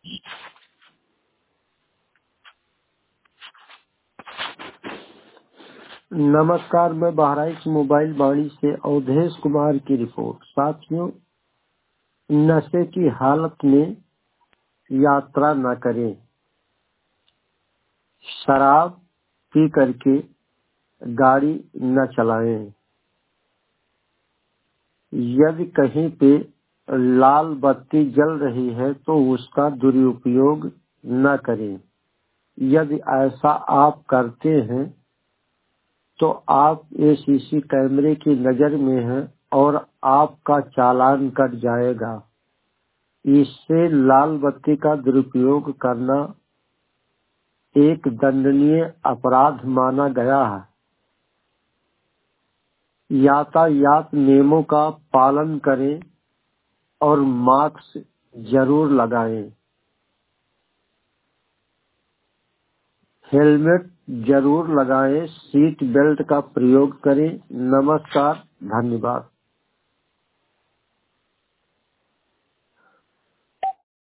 नमस्कार, मैं बहराइच मोबाइल वाणी से अवधेश कुमार की रिपोर्ट। साथियों, नशे की हालत में यात्रा न करें। शराब पी करके गाड़ी न चलाएं। यदि कहीं पे लाल बत्ती जल रही है तो उसका दुरुपयोग न करें। यदि ऐसा आप करते हैं तो आप सीसी कैमरे की नजर में हैं और आपका चालान कट जाएगा। इससे लाल बत्ती का दुरुपयोग करना एक दंडनीय अपराध माना गया है। यातायात नियमों का पालन करें और मास्क जरूर लगाएं। हेलमेट जरूर लगाएं। सीट बेल्ट का प्रयोग करें। नमस्कार, धन्यवाद।